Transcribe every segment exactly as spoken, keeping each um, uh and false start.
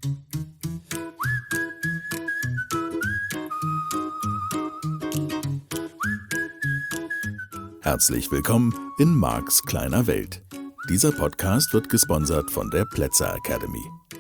Herzlich willkommen in Marks kleiner Welt. Dieser Podcast wird gesponsert von der Plätzer Academy.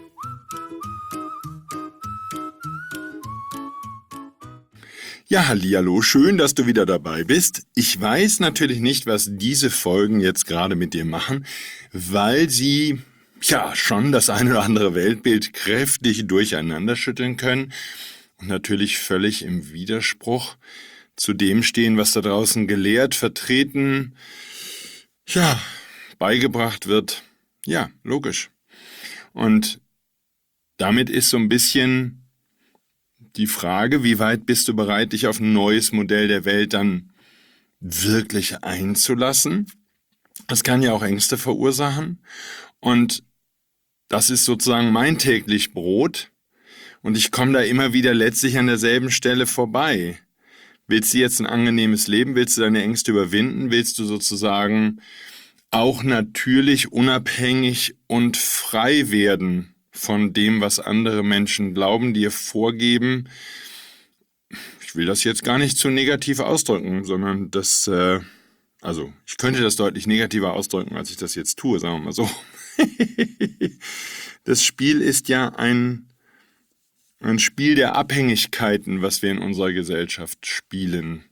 Ja, hallihallo, schön, dass du wieder dabei bist. Ich weiß natürlich nicht, was diese Folgen jetzt gerade mit dir machen, weil sie ja schon das eine oder andere Weltbild kräftig durcheinander schütteln können und natürlich völlig im Widerspruch zu dem stehen, was da draußen gelehrt, vertreten, ja, beigebracht wird. Ja, logisch. Und damit ist so ein bisschen die Frage, wie weit bist du bereit, dich auf ein neues Modell der Welt dann wirklich einzulassen? Das kann ja auch Ängste verursachen. Und das ist sozusagen mein täglich Brot. Und ich komme da immer wieder letztlich an derselben Stelle vorbei. Willst du jetzt ein angenehmes Leben? Willst du deine Ängste überwinden? Willst du sozusagen auch natürlich unabhängig und frei werden von dem, was andere Menschen glauben, dir vorgeben? Ich will das jetzt gar nicht zu negativ ausdrücken, sondern das, äh, also ich könnte das deutlich negativer ausdrücken, als ich das jetzt tue, sagen wir mal so. Das Spiel ist ja ein Ein Spiel der Abhängigkeiten, was wir in unserer Gesellschaft spielen.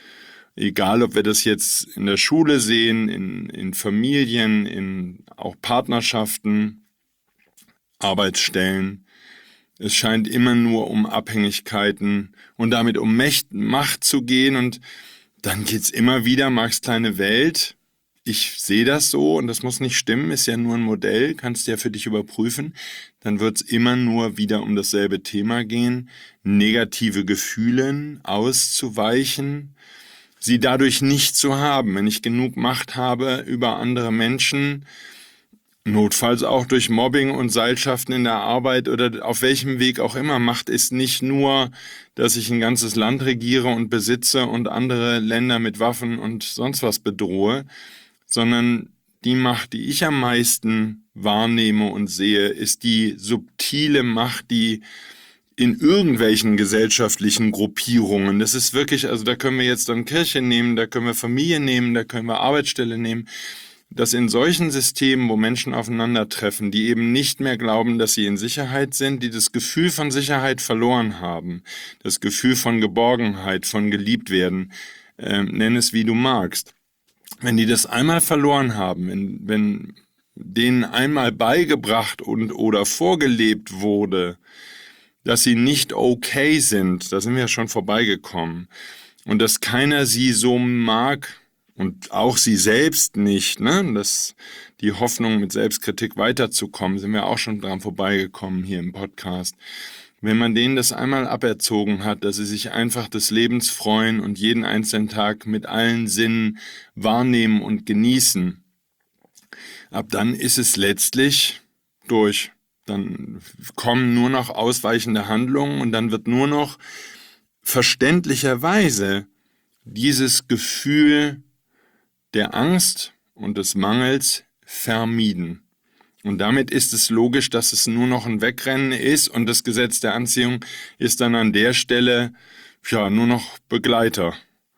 Egal, ob wir das jetzt in der Schule sehen, in, in Familien, in auch Partnerschaften, Arbeitsstellen. Es scheint immer nur um Abhängigkeiten und damit um Mächt, Macht zu gehen. Und dann geht's immer wieder, Marks kleine Welt. Ich sehe das so und das muss nicht stimmen, ist ja nur ein Modell, kannst du ja für dich überprüfen. Dann wird es immer nur wieder um dasselbe Thema gehen, negative Gefühle auszuweichen, sie dadurch nicht zu haben. Wenn ich genug Macht habe über andere Menschen, notfalls auch durch Mobbing und Seilschaften in der Arbeit oder auf welchem Weg auch immer. Macht ist nicht nur, dass ich ein ganzes Land regiere und besitze und andere Länder mit Waffen und sonst was bedrohe, sondern die Macht, die ich am meisten wahrnehme und sehe, ist die subtile Macht, die in irgendwelchen gesellschaftlichen Gruppierungen, das ist wirklich, also da können wir jetzt dann Kirche nehmen, da können wir Familie nehmen, da können wir Arbeitsstelle nehmen, dass in solchen Systemen, wo Menschen aufeinandertreffen, die eben nicht mehr glauben, dass sie in Sicherheit sind, die das Gefühl von Sicherheit verloren haben, das Gefühl von Geborgenheit, von geliebt werden, äh, nenn es wie du magst. Wenn die das einmal verloren haben, wenn, wenn denen einmal beigebracht und oder vorgelebt wurde, dass sie nicht okay sind, da sind wir ja schon vorbeigekommen, und dass keiner sie so mag und auch sie selbst nicht, ne, dass die Hoffnung mit Selbstkritik weiterzukommen, sind wir auch schon dran vorbeigekommen hier im Podcast. Wenn man denen das einmal aberzogen hat, dass sie sich einfach des Lebens freuen und jeden einzelnen Tag mit allen Sinnen wahrnehmen und genießen, ab dann ist es letztlich durch. Dann kommen nur noch ausweichende Handlungen und dann wird nur noch verständlicherweise dieses Gefühl der Angst und des Mangels vermieden. Und damit ist es logisch, dass es nur noch ein Wegrennen ist und das Gesetz der Anziehung ist dann an der Stelle ja nur noch Begleiter.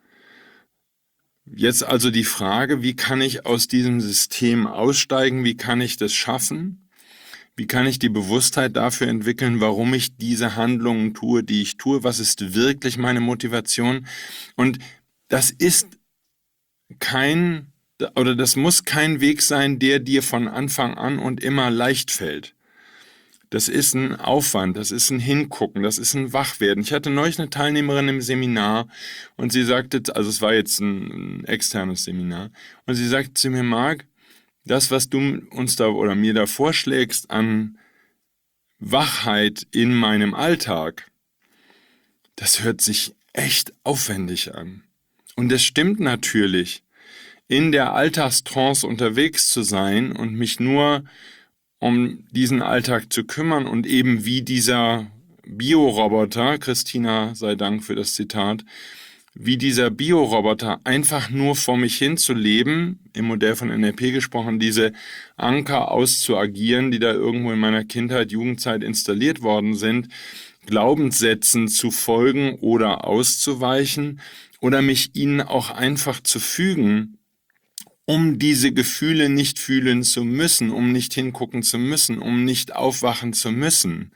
Jetzt also die Frage, wie kann ich aus diesem System aussteigen? Wie kann ich das schaffen? Wie kann ich die Bewusstheit dafür entwickeln, warum ich diese Handlungen tue, die ich tue? Was ist wirklich meine Motivation? Und das ist kein Oder das muss kein Weg sein, der dir von Anfang an und immer leicht fällt. Das ist ein Aufwand, das ist ein Hingucken, das ist ein Wachwerden. Ich hatte neulich eine Teilnehmerin im Seminar und sie sagte, also es war jetzt ein, ein externes Seminar, und sie sagte zu mir, Mark, das, was du uns da oder mir da vorschlägst an Wachheit in meinem Alltag, das hört sich echt aufwendig an. Und das stimmt natürlich. In der Alltagstrance unterwegs zu sein und mich nur um diesen Alltag zu kümmern und eben wie dieser Bioroboter, Christina sei Dank für das Zitat, wie dieser Bioroboter einfach nur vor mich hin zu leben, im Modell von N L P gesprochen, diese Anker auszuagieren, die da irgendwo in meiner Kindheit, Jugendzeit installiert worden sind, Glaubenssätzen zu folgen oder auszuweichen oder mich ihnen auch einfach zu fügen, um diese Gefühle nicht fühlen zu müssen, um nicht hingucken zu müssen, um nicht aufwachen zu müssen.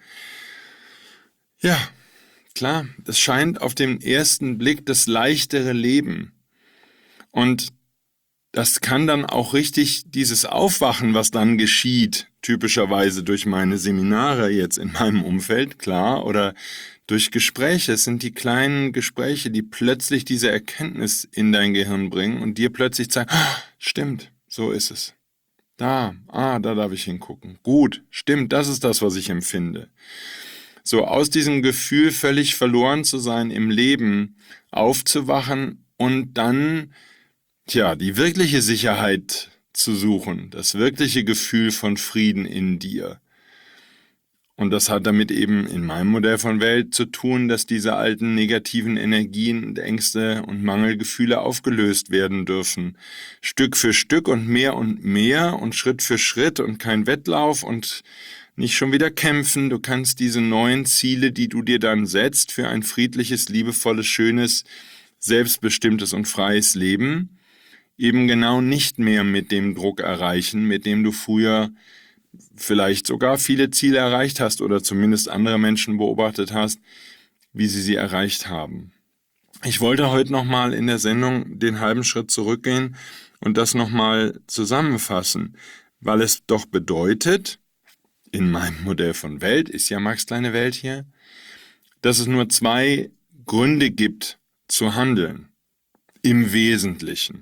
Ja, klar, das scheint auf den ersten Blick das leichtere Leben. Und das kann dann auch richtig dieses Aufwachen, was dann geschieht, typischerweise durch meine Seminare jetzt in meinem Umfeld, klar, oder durch Gespräche. Es sind die kleinen Gespräche, die plötzlich diese Erkenntnis in dein Gehirn bringen und dir plötzlich zeigen, ah, stimmt, so ist es. Da, ah, da darf ich hingucken. Gut, stimmt, das ist das, was ich empfinde. So aus diesem Gefühl, völlig verloren zu sein im Leben, aufzuwachen und dann, tja, die wirkliche Sicherheit zu suchen, das wirkliche Gefühl von Frieden in dir. Und das hat damit eben in meinem Modell von Welt zu tun, dass diese alten negativen Energien und Ängste und Mangelgefühle aufgelöst werden dürfen. Stück für Stück und mehr und mehr und Schritt für Schritt und kein Wettlauf und nicht schon wieder kämpfen. Du kannst diese neuen Ziele, die du dir dann setzt, für ein friedliches, liebevolles, schönes, selbstbestimmtes und freies Leben, eben genau nicht mehr mit dem Druck erreichen, mit dem du früher vielleicht sogar viele Ziele erreicht hast oder zumindest andere Menschen beobachtet hast, wie sie sie erreicht haben. Ich wollte heute nochmal in der Sendung den halben Schritt zurückgehen und das nochmal zusammenfassen, weil es doch bedeutet, in meinem Modell von Welt, ist ja Max kleine Welt hier, dass es nur zwei Gründe gibt zu handeln, im Wesentlichen.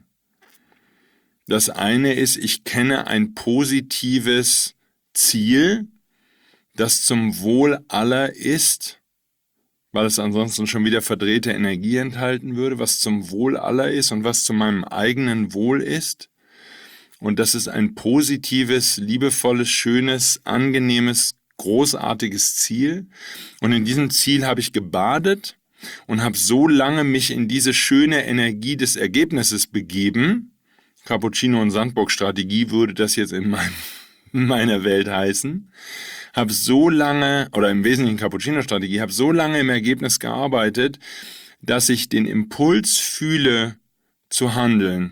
Das eine ist, ich kenne ein positives Ziel, das zum Wohl aller ist, weil es ansonsten schon wieder verdrehte Energie enthalten würde, was zum Wohl aller ist und was zu meinem eigenen Wohl ist. Und das ist ein positives, liebevolles, schönes, angenehmes, großartiges Ziel. Und in diesem Ziel habe ich gebadet und habe so lange mich in diese schöne Energie des Ergebnisses begeben. Cappuccino- und Sandburg-Strategie würde das jetzt in, mein, in meiner Welt heißen. Habe so lange, oder im Wesentlichen Cappuccino-Strategie, habe so lange im Ergebnis gearbeitet, dass ich den Impuls fühle zu handeln.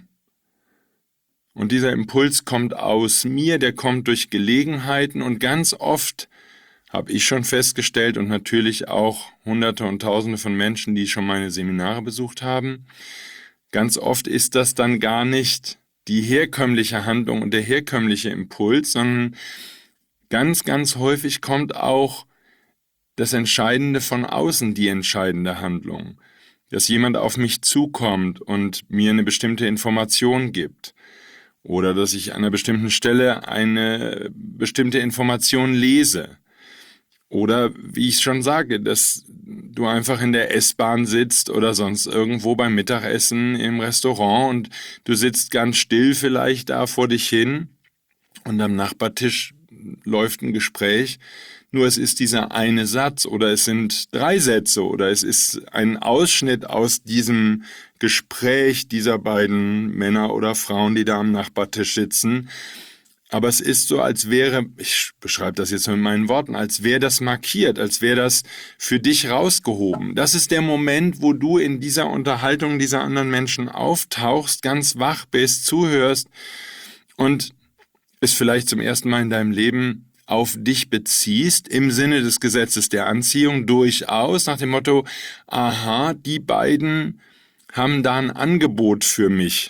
Und dieser Impuls kommt aus mir, der kommt durch Gelegenheiten und ganz oft habe ich schon festgestellt und natürlich auch Hunderte und Tausende von Menschen, die schon meine Seminare besucht haben, ganz oft ist das dann gar nicht die herkömmliche Handlung und der herkömmliche Impuls, sondern ganz, ganz häufig kommt auch das Entscheidende von außen, die entscheidende Handlung. Dass jemand auf mich zukommt und mir eine bestimmte Information gibt. Oder dass ich an einer bestimmten Stelle eine bestimmte Information lese. Oder wie ich schon sage, dass du einfach in der S-Bahn sitzt oder sonst irgendwo beim Mittagessen im Restaurant und du sitzt ganz still vielleicht da vor dich hin und am Nachbartisch läuft ein Gespräch. Nur es ist dieser eine Satz oder es sind drei Sätze oder es ist ein Ausschnitt aus diesem Gespräch dieser beiden Männer oder Frauen, die da am Nachbartisch sitzen. Aber es ist so, als wäre, ich beschreibe das jetzt mit meinen Worten, als wäre das markiert, als wäre das für dich rausgehoben. Das ist der Moment, wo du in dieser Unterhaltung dieser anderen Menschen auftauchst, ganz wach bist, zuhörst und es vielleicht zum ersten Mal in deinem Leben auf dich beziehst, im Sinne des Gesetzes der Anziehung durchaus, nach dem Motto, aha, die beiden haben da ein Angebot für mich.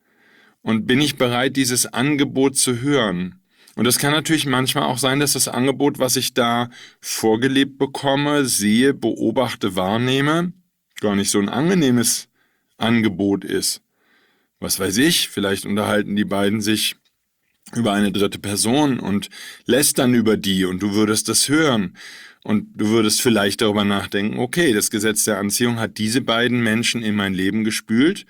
Und bin ich bereit, dieses Angebot zu hören? Und es kann natürlich manchmal auch sein, dass das Angebot, was ich da vorgelebt bekomme, sehe, beobachte, wahrnehme, gar nicht so ein angenehmes Angebot ist. Was weiß ich, vielleicht unterhalten die beiden sich über eine dritte Person und lästern über die und du würdest das hören und du würdest vielleicht darüber nachdenken, okay, das Gesetz der Anziehung hat diese beiden Menschen in mein Leben gespült,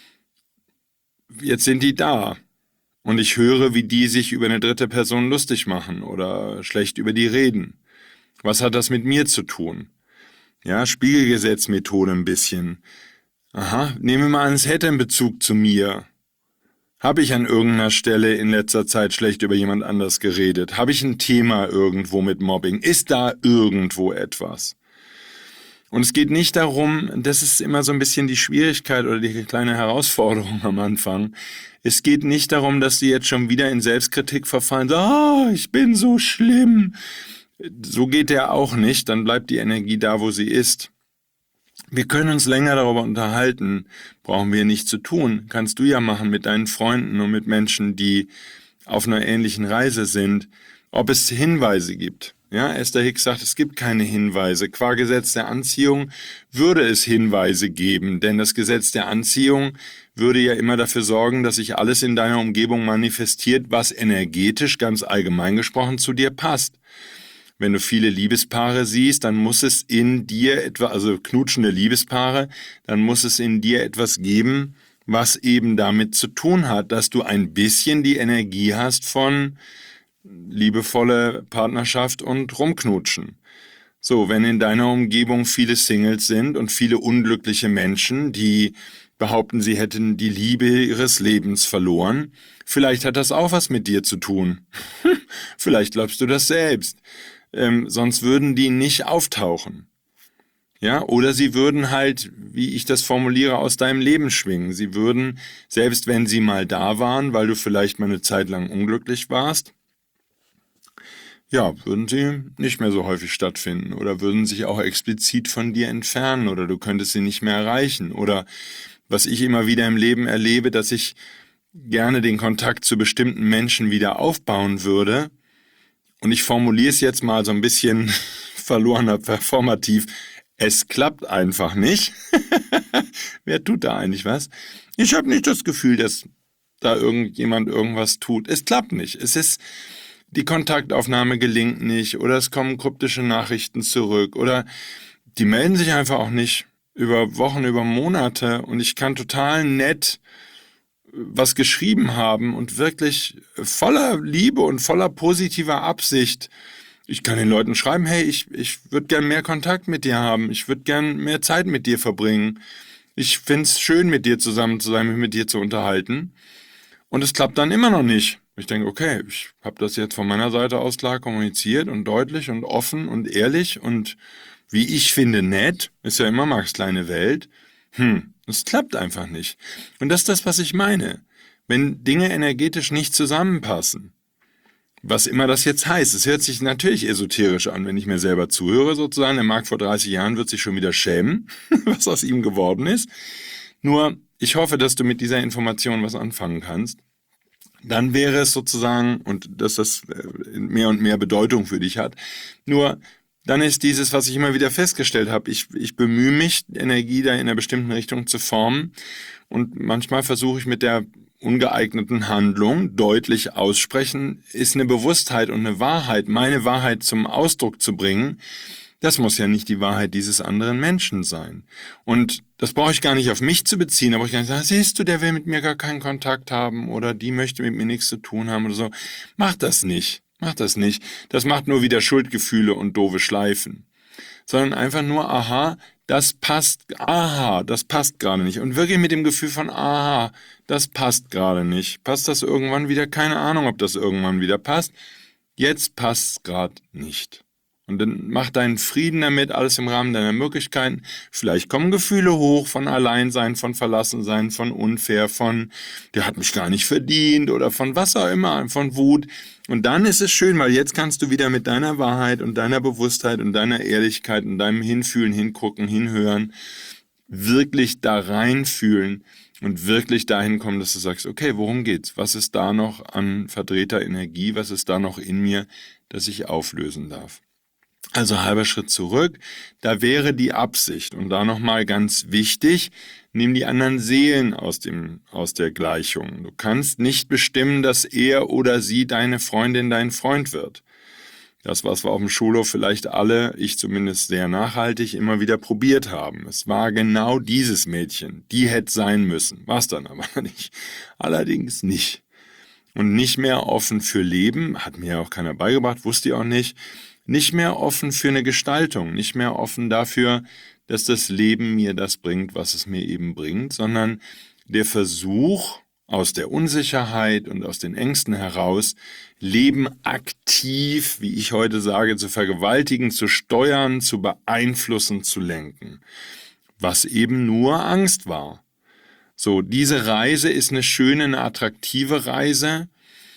jetzt sind die da und ich höre, wie die sich über eine dritte Person lustig machen oder schlecht über die reden. Was hat das mit mir zu tun? Ja, Spiegelgesetzmethode ein bisschen. aha, nehmen wir mal an, es hätte einen Bezug zu mir. Habe ich an irgendeiner Stelle in letzter Zeit schlecht über jemand anders geredet? Habe ich ein Thema irgendwo mit Mobbing? Ist da irgendwo etwas? Und es geht nicht darum, das ist immer so ein bisschen die Schwierigkeit oder die kleine Herausforderung am Anfang. Es geht nicht darum, dass die jetzt schon wieder in Selbstkritik verfallen, so, oh, ich bin so schlimm. So geht der auch nicht, dann bleibt die Energie da, wo sie ist. Wir können uns länger darüber unterhalten, brauchen wir nicht zu tun. Kannst du ja machen mit deinen Freunden und mit Menschen, die auf einer ähnlichen Reise sind, ob es Hinweise gibt. Ja, Esther Hicks sagt, es gibt keine Hinweise. Qua Gesetz der Anziehung würde es Hinweise geben, denn das Gesetz der Anziehung würde ja immer dafür sorgen, dass sich alles in deiner Umgebung manifestiert, was energetisch, ganz allgemein gesprochen, zu dir passt. Wenn du viele Liebespaare siehst, dann muss es in dir etwa, also knutschende Liebespaare, dann muss es in dir etwas geben, was eben damit zu tun hat, dass du ein bisschen die Energie hast von liebevolle Partnerschaft und rumknutschen. So, wenn in deiner Umgebung viele Singles sind und viele unglückliche Menschen, die behaupten, sie hätten die Liebe ihres Lebens verloren, vielleicht hat das auch was mit dir zu tun. Vielleicht glaubst du das selbst. Ähm, sonst würden die nicht auftauchen. Ja, oder sie würden halt, wie ich das formuliere, aus deinem Leben schwingen. Sie würden, selbst wenn sie mal da waren, weil du vielleicht mal eine Zeit lang unglücklich warst, ja, würden sie nicht mehr so häufig stattfinden oder würden sich auch explizit von dir entfernen oder du könntest sie nicht mehr erreichen. Oder was ich immer wieder im Leben erlebe, dass ich gerne den Kontakt zu bestimmten Menschen wieder aufbauen würde. Und ich formuliere es jetzt mal so ein bisschen verlorener performativ. Es klappt einfach nicht. Wer tut da eigentlich was? Ich habe nicht das Gefühl, dass da irgendjemand irgendwas tut. Es klappt nicht. Es ist, die Kontaktaufnahme gelingt nicht oder es kommen kryptische Nachrichten zurück oder die melden sich einfach auch nicht über Wochen, über Monate und ich kann total nett was geschrieben haben und wirklich voller Liebe und voller positiver Absicht. Ich kann den Leuten schreiben, hey, ich, ich würde gern mehr Kontakt mit dir haben, ich würde gern mehr Zeit mit dir verbringen. Ich find's schön, mit dir zusammen zu sein, mich mit dir zu unterhalten. Und es klappt dann immer noch nicht. Ich denke, okay, ich habe das jetzt von meiner Seite aus klar kommuniziert und deutlich und offen und ehrlich und wie ich finde nett, ist ja immer Marks kleine Welt. Hm, es klappt einfach nicht. Und das ist das, was ich meine. Wenn Dinge energetisch nicht zusammenpassen, was immer das jetzt heißt, es hört sich natürlich esoterisch an, wenn ich mir selber zuhöre sozusagen. Der Marc vor dreißig Jahren wird sich schon wieder schämen, was aus ihm geworden ist. Nur, ich hoffe, dass du mit dieser Information was anfangen kannst. Dann wäre es sozusagen, und dass das mehr und mehr Bedeutung für dich hat, nur dann ist dieses, was ich immer wieder festgestellt habe, ich, ich bemühe mich, Energie da in einer bestimmten Richtung zu formen und manchmal versuche ich mit der ungeeigneten Handlung deutlich aussprechen, ist eine Bewusstheit und eine Wahrheit, meine Wahrheit zum Ausdruck zu bringen. Das muss ja nicht die Wahrheit dieses anderen Menschen sein. Und das brauche ich gar nicht auf mich zu beziehen, aber ich kann nicht sagen, siehst du, der will mit mir gar keinen Kontakt haben oder die möchte mit mir nichts zu tun haben oder so. Mach das nicht, mach das nicht. Das macht nur wieder Schuldgefühle und doofe Schleifen. Sondern einfach nur, aha, das passt, aha, das passt gerade nicht. Und wirklich mit dem Gefühl von, aha, das passt gerade nicht. Passt das irgendwann wieder? Keine Ahnung, ob das irgendwann wieder passt. Jetzt passt es gerade nicht. Und dann mach deinen Frieden damit, alles im Rahmen deiner Möglichkeiten. Vielleicht kommen Gefühle hoch von Alleinsein, von Verlassensein, von unfair, von der hat mich gar nicht verdient oder von was auch immer, von Wut. Und dann ist es schön, weil jetzt kannst du wieder mit deiner Wahrheit und deiner Bewusstheit und deiner Ehrlichkeit und deinem Hinfühlen, Hingucken, Hinhören wirklich da reinfühlen und wirklich dahin kommen, dass du sagst, okay, worum geht's? Was ist da noch an verdrehter Energie? Was ist da noch in mir, das ich auflösen darf? Also halber Schritt zurück, da wäre die Absicht und da nochmal ganz wichtig, nimm die anderen Seelen aus dem, aus der Gleichung. Du kannst nicht bestimmen, dass er oder sie deine Freundin dein Freund wird. Das, was wir auf dem Schulhof vielleicht alle, ich zumindest sehr nachhaltig, immer wieder probiert haben. Es war genau dieses Mädchen, die hätte sein müssen, war es dann aber nicht. Allerdings nicht. Und nicht mehr offen für Leben, hat mir ja auch keiner beigebracht, wusste ich auch nicht, nicht mehr offen für eine Gestaltung, nicht mehr offen dafür, dass das Leben mir das bringt, was es mir eben bringt, sondern der Versuch, aus der Unsicherheit und aus den Ängsten heraus, Leben aktiv, wie ich heute sage, zu vergewaltigen, zu steuern, zu beeinflussen, zu lenken. Was eben nur Angst war. So, diese Reise ist eine schöne, eine attraktive Reise.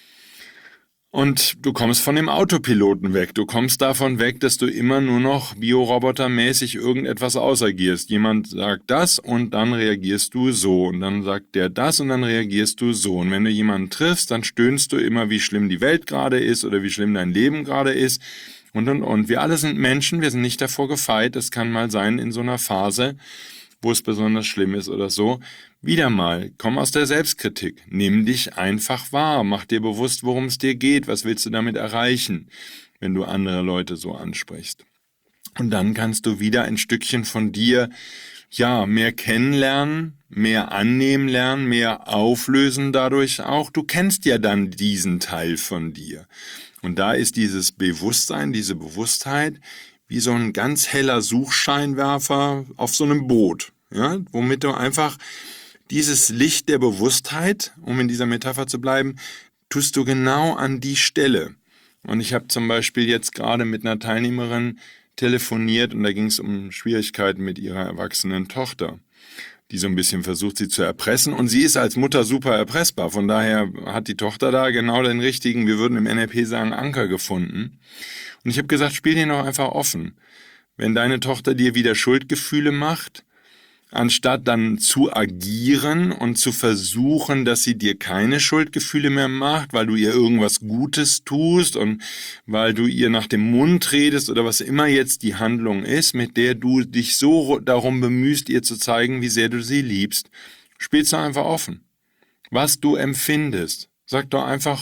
Und du kommst von dem Autopiloten weg. Du kommst davon weg, dass du immer nur noch biorobotermäßig irgendetwas ausagierst. Jemand sagt das und dann reagierst du so. Und dann sagt der das und dann reagierst du so. Und wenn du jemanden triffst, dann stöhnst du immer, wie schlimm die Welt gerade ist oder wie schlimm dein Leben gerade ist. Und, und, und. Wir alle sind Menschen, wir sind nicht davor gefeit. Es kann mal sein in so einer Phase, wo es besonders schlimm ist oder so. Wieder mal, komm aus der Selbstkritik. Nimm dich einfach wahr. Mach dir bewusst, worum es dir geht. Was willst du damit erreichen, wenn du andere Leute so ansprichst? Und dann kannst du wieder ein Stückchen von dir, ja, mehr kennenlernen, mehr annehmen lernen, mehr auflösen dadurch auch. Du kennst ja dann diesen Teil von dir. Und da ist dieses Bewusstsein, diese Bewusstheit, wie so ein ganz heller Suchscheinwerfer auf so einem Boot, ja, womit du einfach dieses Licht der Bewusstheit, um in dieser Metapher zu bleiben, tust du genau an die Stelle. Und ich habe zum Beispiel jetzt gerade mit einer Teilnehmerin telefoniert und da ging es um Schwierigkeiten mit ihrer erwachsenen Tochter, die so ein bisschen versucht, sie zu erpressen. Und sie ist als Mutter super erpressbar. Von daher hat die Tochter da genau den richtigen, wir würden im N L P sagen, Anker gefunden. Und ich habe gesagt, spiel den doch einfach offen. Wenn deine Tochter dir wieder Schuldgefühle macht, anstatt dann zu agieren und zu versuchen, dass sie dir keine Schuldgefühle mehr macht, weil du ihr irgendwas Gutes tust und weil du ihr nach dem Mund redest oder was immer jetzt die Handlung ist, mit der du dich so darum bemühst, ihr zu zeigen, wie sehr du sie liebst, spielst du einfach offen. Was du empfindest. Sag doch einfach,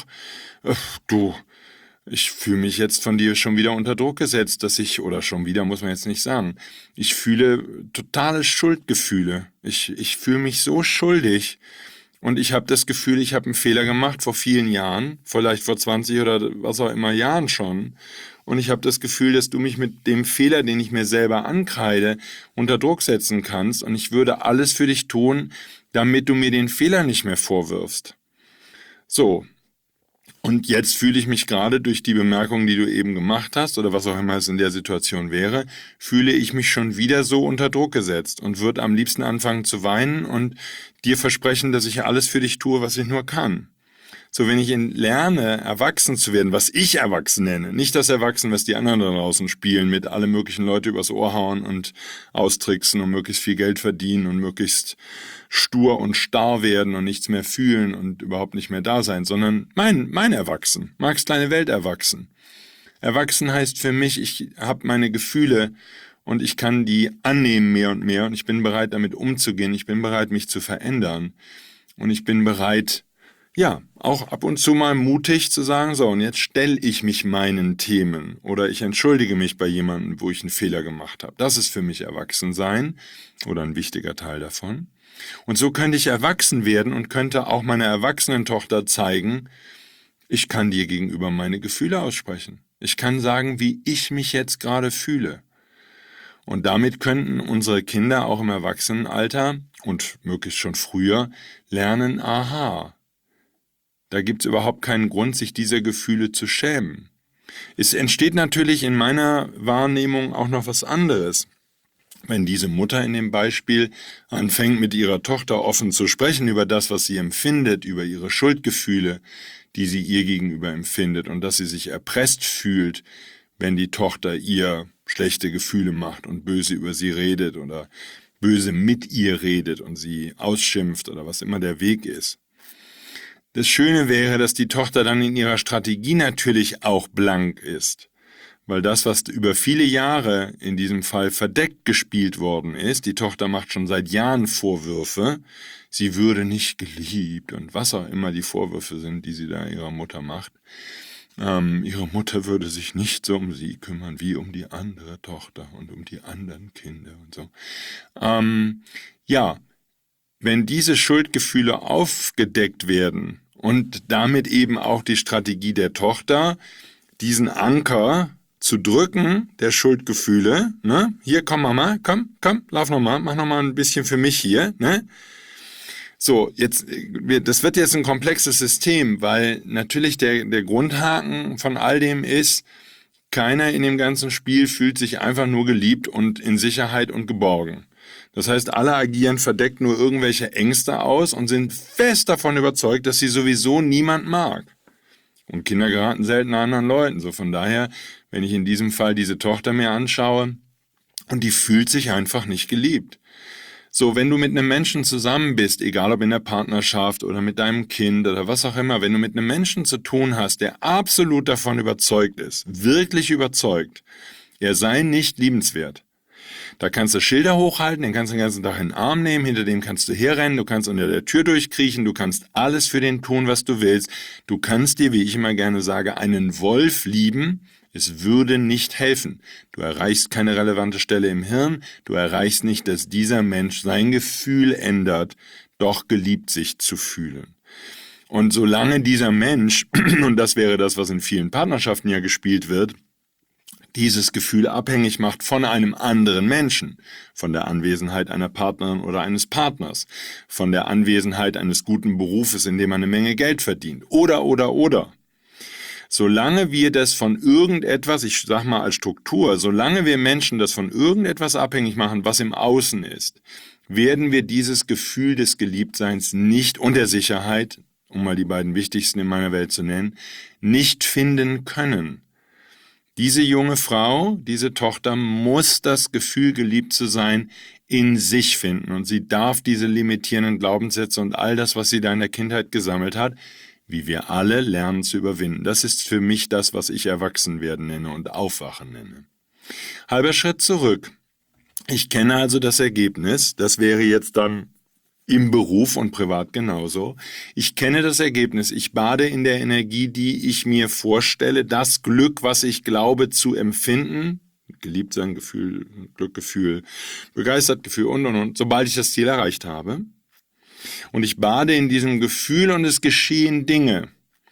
du, ich fühle mich jetzt von dir schon wieder unter Druck gesetzt, dass ich, oder schon wieder muss man jetzt nicht sagen, ich fühle totale Schuldgefühle. Ich, ich fühle mich so schuldig und ich habe das Gefühl, ich habe einen Fehler gemacht vor vielen Jahren, vielleicht vor zwanzig oder was auch immer Jahren schon. Und ich habe das Gefühl, dass du mich mit dem Fehler, den ich mir selber ankreide, unter Druck setzen kannst und ich würde alles für dich tun, damit du mir den Fehler nicht mehr vorwirfst. So. Und jetzt fühle ich mich gerade durch die Bemerkung, die du eben gemacht hast, oder was auch immer es in der Situation wäre, fühle ich mich schon wieder so unter Druck gesetzt und würde am liebsten anfangen zu weinen und dir versprechen, dass ich alles für dich tue, was ich nur kann. So, wenn ich lerne, erwachsen zu werden, was ich erwachsen nenne, nicht das Erwachsen, was die anderen da draußen spielen, mit alle möglichen Leute übers Ohr hauen und austricksen und möglichst viel Geld verdienen und möglichst stur und starr werden und nichts mehr fühlen und überhaupt nicht mehr da sein, sondern mein, mein Erwachsen, Marks kleine Welt erwachsen. Erwachsen heißt für mich, ich habe meine Gefühle und ich kann die annehmen mehr und mehr und ich bin bereit, damit umzugehen, ich bin bereit, mich zu verändern und ich bin bereit, ja, auch ab und zu mal mutig zu sagen, so, und jetzt stelle ich mich meinen Themen oder ich entschuldige mich bei jemandem, wo ich einen Fehler gemacht habe. Das ist für mich Erwachsensein oder ein wichtiger Teil davon. Und so könnte ich erwachsen werden und könnte auch meiner erwachsenen Tochter zeigen, ich kann dir gegenüber meine Gefühle aussprechen. Ich kann sagen, wie ich mich jetzt gerade fühle. Und damit könnten unsere Kinder auch im Erwachsenenalter und möglichst schon früher lernen, aha, da gibt es überhaupt keinen Grund, sich dieser Gefühle zu schämen. Es entsteht natürlich in meiner Wahrnehmung auch noch was anderes. Wenn diese Mutter in dem Beispiel anfängt, mit ihrer Tochter offen zu sprechen über das, was sie empfindet, über ihre Schuldgefühle, die sie ihr gegenüber empfindet und dass sie sich erpresst fühlt, wenn die Tochter ihr schlechte Gefühle macht und böse über sie redet oder böse mit ihr redet und sie ausschimpft oder was immer der Weg ist. Das Schöne wäre, dass die Tochter dann in ihrer Strategie natürlich auch blank ist, weil das, was über viele Jahre in diesem Fall verdeckt gespielt worden ist, die Tochter macht schon seit Jahren Vorwürfe, sie würde nicht geliebt und was auch immer die Vorwürfe sind, die sie da ihrer Mutter macht. Ähm, ihre Mutter würde sich nicht so um sie kümmern wie um die andere Tochter und um die anderen Kinder und so. Ähm, ja, wenn diese Schuldgefühle aufgedeckt werden, und damit eben auch die Strategie der Tochter, diesen Anker zu drücken der Schuldgefühle, ne? Hier, komm Mama, komm, komm, lauf nochmal, mach nochmal ein bisschen für mich hier, ne? So, jetzt, das wird jetzt ein komplexes System, weil natürlich der, der Grundhaken von all dem ist, keiner in dem ganzen Spiel fühlt sich einfach nur geliebt und in Sicherheit und geborgen. Das heißt, alle agieren verdeckt nur irgendwelche Ängste aus und sind fest davon überzeugt, dass sie sowieso niemand mag. Und Kinder geraten selten anderen Leuten. So von daher, wenn ich in diesem Fall diese Tochter mir anschaue, und die fühlt sich einfach nicht geliebt. So, wenn du mit einem Menschen zusammen bist, egal ob in der Partnerschaft oder mit deinem Kind oder was auch immer, wenn du mit einem Menschen zu tun hast, der absolut davon überzeugt ist, wirklich überzeugt, er sei nicht liebenswert, da kannst du Schilder hochhalten, den kannst du den ganzen Tag in den Arm nehmen, hinter dem kannst du herrennen, du kannst unter der Tür durchkriechen, du kannst alles für den tun, was du willst. Du kannst dir, wie ich immer gerne sage, einen Wolf lieben, es würde nicht helfen. Du erreichst keine relevante Stelle im Hirn, du erreichst nicht, dass dieser Mensch sein Gefühl ändert, doch geliebt sich zu fühlen. Und solange dieser Mensch, und das wäre das, was in vielen Partnerschaften ja gespielt wird, dieses Gefühl abhängig macht von einem anderen Menschen, von der Anwesenheit einer Partnerin oder eines Partners, von der Anwesenheit eines guten Berufes, in dem man eine Menge Geld verdient, oder, oder, oder. Solange wir das von irgendetwas, ich sag mal als Struktur, solange wir Menschen das von irgendetwas abhängig machen, was im Außen ist, werden wir dieses Gefühl des Geliebtseins nicht und der Sicherheit, um mal die beiden wichtigsten in meiner Welt zu nennen, nicht finden können. Diese junge Frau, diese Tochter muss das Gefühl, geliebt zu sein, in sich finden. Und sie darf diese limitierenden Glaubenssätze und all das, was sie da in der Kindheit gesammelt hat, wie wir alle, lernen zu überwinden. Das ist für mich das, was ich Erwachsenwerden nenne und Aufwachen nenne. Halber Schritt zurück. Ich kenne also das Ergebnis. Das wäre jetzt dann im Beruf und privat genauso. Ich kenne das Ergebnis. Ich bade in der Energie, die ich mir vorstelle, das Glück, was ich glaube zu empfinden, geliebt sein Gefühl, Glückgefühl, begeistert Gefühl und, und, und, sobald ich das Ziel erreicht habe. Und ich bade in diesem Gefühl und es geschehen Dinge.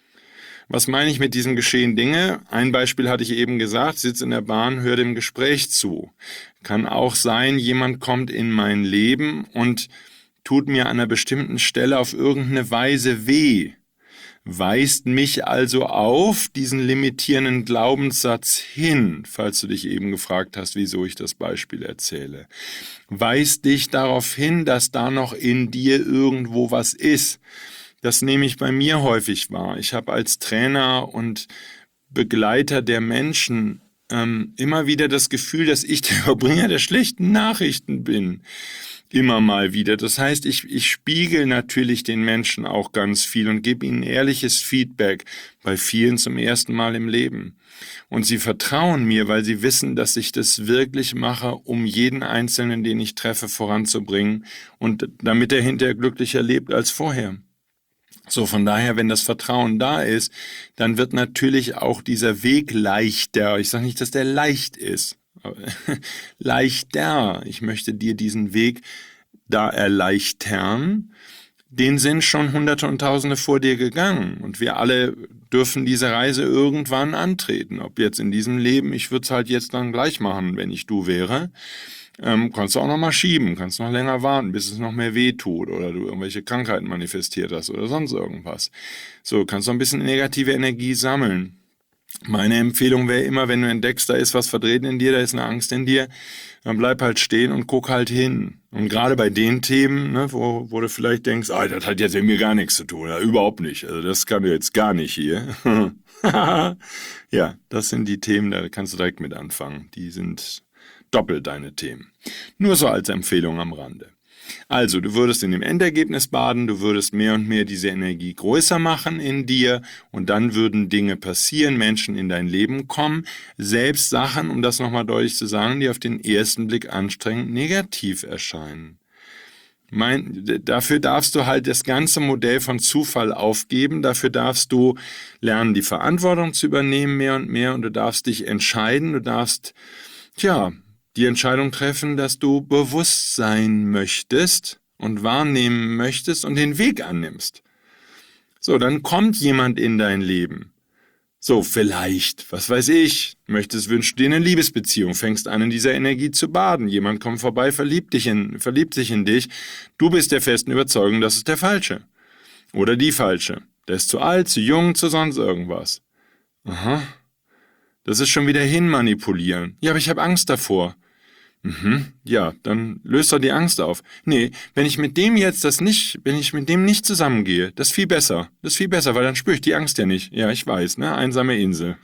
Was meine ich mit diesem geschehen Dinge? Ein Beispiel hatte ich eben gesagt, sitze in der Bahn, höre dem Gespräch zu. Kann auch sein, jemand kommt in mein Leben und tut mir an einer bestimmten Stelle auf irgendeine Weise weh, weist mich also auf diesen limitierenden Glaubenssatz hin, falls du dich eben gefragt hast, wieso ich das Beispiel erzähle. Weist dich darauf hin, dass da noch in dir irgendwo was ist. Das nehme ich bei mir häufig wahr. Ich habe als Trainer und Begleiter der Menschen ähm, immer wieder das Gefühl, dass ich der Überbringer der schlechten Nachrichten bin. Immer mal wieder. Das heißt, ich, ich spiegel natürlich den Menschen auch ganz viel und gebe ihnen ehrliches Feedback, bei vielen zum ersten Mal im Leben. Und sie vertrauen mir, weil sie wissen, dass ich das wirklich mache, um jeden Einzelnen, den ich treffe, voranzubringen und damit er hinterher glücklicher lebt als vorher. So, von daher, wenn das Vertrauen da ist, dann wird natürlich auch dieser Weg leichter. Ich sage nicht, dass der leicht ist. Leichter. Ich möchte dir diesen Weg da erleichtern. Den sind schon Hunderte und Tausende vor dir gegangen. Und wir alle dürfen diese Reise irgendwann antreten. Ob jetzt in diesem Leben, ich würde es halt jetzt dann gleich machen, wenn ich du wäre. Ähm, kannst du auch noch mal schieben, kannst noch länger warten, bis es noch mehr weh tut oder du irgendwelche Krankheiten manifestiert hast oder sonst irgendwas. So, kannst du ein bisschen negative Energie sammeln. Meine Empfehlung wäre immer, wenn du entdeckst, da ist was verdreht in dir, da ist eine Angst in dir, dann bleib halt stehen und guck halt hin. Und gerade bei den Themen, ne, wo, wo du vielleicht denkst, ah, das hat jetzt mit mir gar nichts zu tun, ja, überhaupt nicht, also das kann du jetzt gar nicht hier. Ja, das sind die Themen, da kannst du direkt mit anfangen. Die sind doppelt deine Themen. Nur so als Empfehlung am Rande. Also, du würdest in dem Endergebnis baden, du würdest mehr und mehr diese Energie größer machen in dir und dann würden Dinge passieren, Menschen in dein Leben kommen, selbst Sachen, um das nochmal deutlich zu sagen, die auf den ersten Blick anstrengend negativ erscheinen. Mein, dafür darfst du halt das ganze Modell von Zufall aufgeben, dafür darfst du lernen, die Verantwortung zu übernehmen mehr und mehr und du darfst dich entscheiden, du darfst, tja, die Entscheidung treffen, dass du bewusst sein möchtest und wahrnehmen möchtest und den Weg annimmst. So, dann kommt jemand in dein Leben. So, vielleicht, was weiß ich, möchtest, wünschst dir eine Liebesbeziehung, fängst an, in dieser Energie zu baden. Jemand kommt vorbei, verliebt, dich in, verliebt sich in dich. Du bist der festen Überzeugung, das ist der Falsche. Oder die Falsche. Der ist zu alt, zu jung, zu sonst irgendwas. Aha. Das ist schon wieder hinmanipulieren. Ja, aber ich habe Angst davor. Mhm, ja, dann löst doch die Angst auf. Nee, wenn ich mit dem jetzt das nicht, wenn ich mit dem nicht zusammengehe, das ist viel besser. Das ist viel besser, weil dann spüre ich die Angst ja nicht. Ja, ich weiß, ne? Einsame Insel.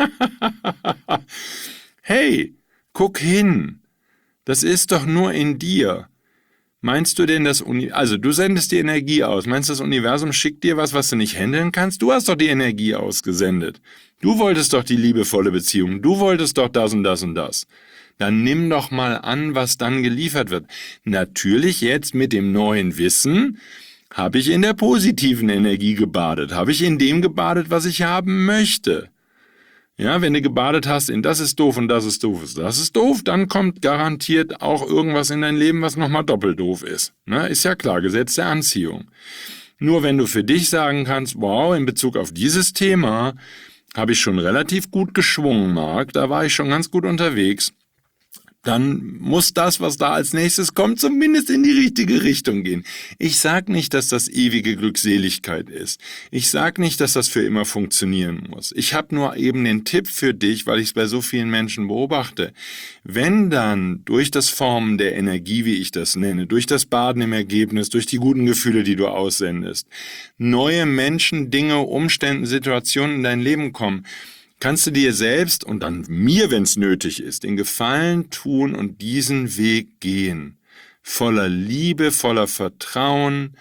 Hey, guck hin. Das ist doch nur in dir. Meinst du denn das Uni... Also, du sendest die Energie aus. Meinst du, das Universum schickt dir was, was du nicht handeln kannst? Du hast doch die Energie ausgesendet. Du wolltest doch die liebevolle Beziehung. Du wolltest doch das und das und das. Dann nimm doch mal an, was dann geliefert wird. Natürlich jetzt mit dem neuen Wissen habe ich in der positiven Energie gebadet. Habe ich in dem gebadet, was ich haben möchte. Ja, wenn du gebadet hast in das ist doof und das ist doof, das ist doof, dann kommt garantiert auch irgendwas in dein Leben, was nochmal doppelt doof ist. Ne? Ist ja klar, Gesetz der Anziehung. Nur wenn du für dich sagen kannst, wow, in Bezug auf dieses Thema habe ich schon relativ gut geschwungen, Marc, da war ich schon ganz gut unterwegs, dann muss das, was da als nächstes kommt, zumindest in die richtige Richtung gehen. Ich sag nicht, dass das ewige Glückseligkeit ist. Ich sag nicht, dass das für immer funktionieren muss. Ich habe nur eben den Tipp für dich, weil ich es bei so vielen Menschen beobachte. Wenn dann durch das Formen der Energie, wie ich das nenne, durch das Baden im Ergebnis, durch die guten Gefühle, die du aussendest, neue Menschen, Dinge, Umstände, Situationen in dein Leben kommen, kannst du dir selbst und dann mir, wenn es nötig ist, den Gefallen tun und diesen Weg gehen. Voller Liebe, voller Vertrauen.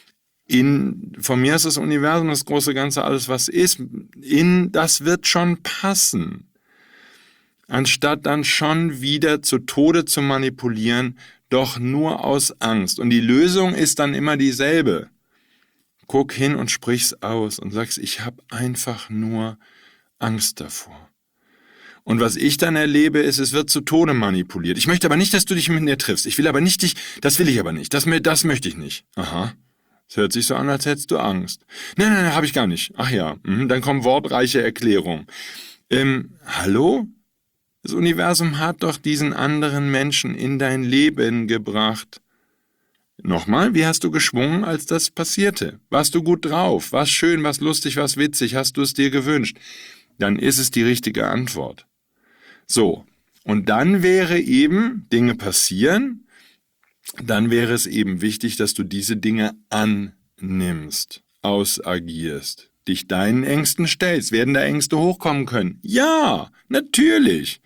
In, von mir ist das Universum, das große Ganze, alles was ist, in, das wird schon passen. Anstatt dann schon wieder zu Tode zu manipulieren, doch nur aus Angst. Und die Lösung ist dann immer dieselbe. Guck hin und sprich's aus und sagst, ich habe einfach nur Angst davor. Und was ich dann erlebe, ist, es wird zu Tode manipuliert. Ich möchte aber nicht, dass du dich mit mir triffst. Ich will aber nicht dich, das will ich aber nicht. Das, das möchte ich nicht. Aha. Es hört sich so an, als hättest du Angst. Nein, nein, nein, habe ich gar nicht. Ach ja, mhm, dann kommen wortreiche Erklärungen. Ähm, hallo? Das Universum hat doch diesen anderen Menschen in dein Leben gebracht. Nochmal, wie hast du geschwungen, als das passierte? Warst du gut drauf? War's schön, war's lustig, war's witzig? Hast du es dir gewünscht? Dann ist es die richtige Antwort. So, und dann wäre eben, Dinge passieren, dann wäre es eben wichtig, dass du diese Dinge annimmst, ausagierst, dich deinen Ängsten stellst. Werden da Ängste hochkommen können? Ja, natürlich.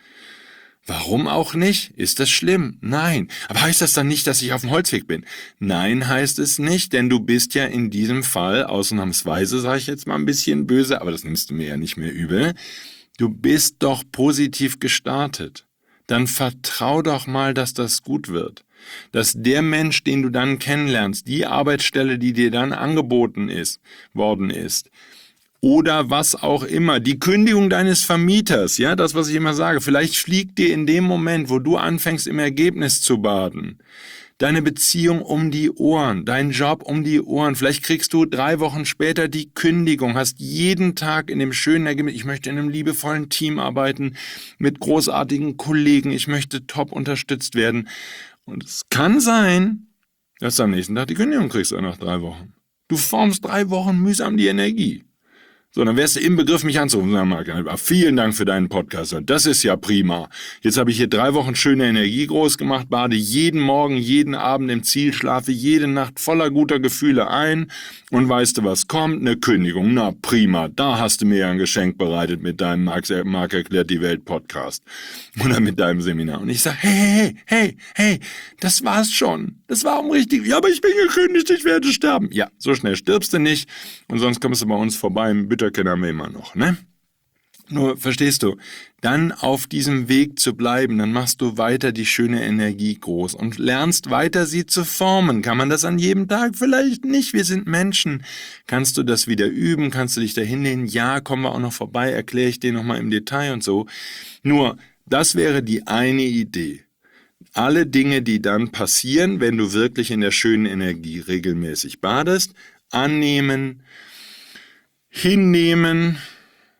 Warum auch nicht? Ist das schlimm? Nein. Aber heißt das dann nicht, dass ich auf dem Holzweg bin? Nein, heißt es nicht, denn du bist ja in diesem Fall, ausnahmsweise sage ich jetzt mal ein bisschen böse, aber das nimmst du mir ja nicht mehr übel, du bist doch positiv gestartet. Dann vertrau doch mal, dass das gut wird. Dass der Mensch, den du dann kennenlernst, die Arbeitsstelle, die dir dann angeboten ist, worden ist, oder was auch immer, die Kündigung deines Vermieters, ja, das, was ich immer sage, vielleicht fliegt dir in dem Moment, wo du anfängst, im Ergebnis zu baden, deine Beziehung um die Ohren, dein Job um die Ohren, vielleicht kriegst du drei Wochen später die Kündigung, hast jeden Tag in dem schönen Ergebnis, ich möchte in einem liebevollen Team arbeiten, mit großartigen Kollegen, ich möchte top unterstützt werden. Und es kann sein, dass du am nächsten Tag die Kündigung kriegst, oder nach drei Wochen. Du formst drei Wochen mühsam die Energie. So, dann wärst du im Begriff, mich anzurufen. Sag mal, vielen Dank für deinen Podcast. Das ist ja prima. Jetzt habe ich hier drei Wochen schöne Energie groß gemacht, bade jeden Morgen, jeden Abend im Ziel, schlafe jede Nacht voller guter Gefühle ein. Und weißt du, was kommt? Eine Kündigung. Na prima, da hast du mir ja ein Geschenk bereitet mit deinem Marc, Marc erklärt die Welt Podcast. Oder mit deinem Seminar. Und ich sage, hey, hey, hey, hey, das war's schon. Das war um richtig. Ja, aber ich bin gekündigt, ich werde sterben. Ja, so schnell stirbst du nicht. Und sonst kommst du bei uns vorbei im Bitte kennen wir immer noch, ne? Nur, verstehst du, dann auf diesem Weg zu bleiben, dann machst du weiter die schöne Energie groß und lernst weiter, sie zu formen. Kann man das an jedem Tag? Vielleicht nicht, wir sind Menschen. Kannst du das wieder üben? Kannst du dich da hinlehnen? Ja, kommen wir auch noch vorbei, erkläre ich dir nochmal im Detail und so. Nur, das wäre die eine Idee. Alle Dinge, die dann passieren, wenn du wirklich in der schönen Energie regelmäßig badest, annehmen, hinnehmen,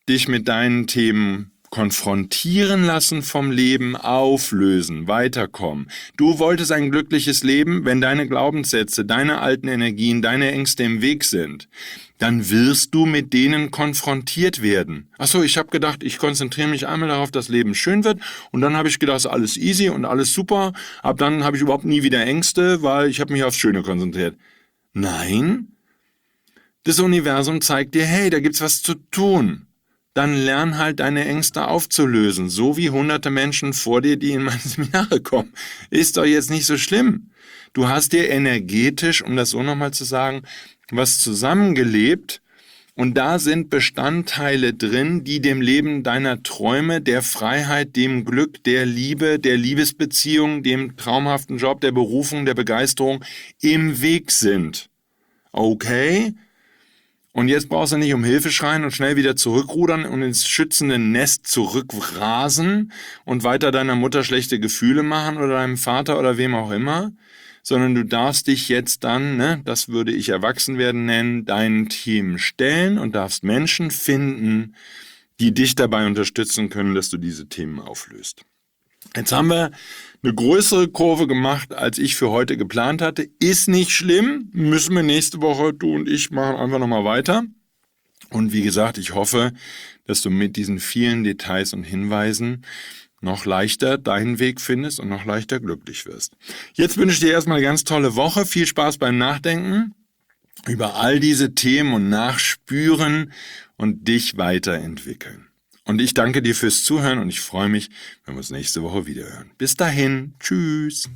dich mit deinen Themen konfrontieren lassen vom Leben, auflösen, weiterkommen. Du wolltest ein glückliches Leben, wenn deine Glaubenssätze, deine alten Energien, deine Ängste im Weg sind. Dann wirst du mit denen konfrontiert werden. Achso, ich habe gedacht, ich konzentriere mich einmal darauf, dass Leben schön wird und dann habe ich gedacht, ist alles easy und alles super. Ab dann habe ich überhaupt nie wieder Ängste, weil ich habe mich aufs Schöne konzentriert. Nein, das Universum zeigt dir, hey, da gibt's was zu tun. Dann lern halt deine Ängste aufzulösen, so wie hunderte Menschen vor dir, die in meine Seminare kommen. Ist doch jetzt nicht so schlimm. Du hast dir energetisch, um das so nochmal zu sagen, was zusammengelebt und da sind Bestandteile drin, die dem Leben deiner Träume, der Freiheit, dem Glück, der Liebe, der Liebesbeziehung, dem traumhaften Job, der Berufung, der Begeisterung im Weg sind. Okay? Und jetzt brauchst du nicht um Hilfe schreien und schnell wieder zurückrudern und ins schützende Nest zurückrasen und weiter deiner Mutter schlechte Gefühle machen oder deinem Vater oder wem auch immer, sondern du darfst dich jetzt dann, ne, das würde ich Erwachsenwerden nennen, deinen Team stellen und darfst Menschen finden, die dich dabei unterstützen können, dass du diese Themen auflöst. Jetzt haben wir eine größere Kurve gemacht, als ich für heute geplant hatte. Ist nicht schlimm, müssen wir nächste Woche, du und ich, machen einfach nochmal weiter. Und wie gesagt, ich hoffe, dass du mit diesen vielen Details und Hinweisen noch leichter deinen Weg findest und noch leichter glücklich wirst. Jetzt wünsche ich dir erstmal eine ganz tolle Woche. Viel Spaß beim Nachdenken über all diese Themen und Nachspüren und dich weiterentwickeln. Und ich danke dir fürs Zuhören und ich freue mich, wenn wir uns nächste Woche wieder hören. Bis dahin, tschüss.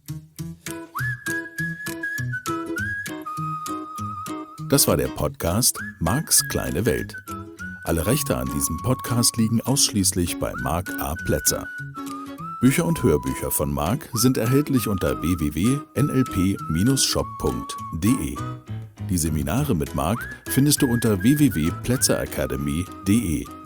Das war der Podcast Marks kleine Welt. Alle Rechte an diesem Podcast liegen ausschließlich bei Mark A. Plätzer. Bücher und Hörbücher von Mark sind erhältlich unter w w w punkt n l p Bindestrich shop punkt d e. Die Seminare mit Mark findest du unter w w w punkt plätzer academy punkt d e.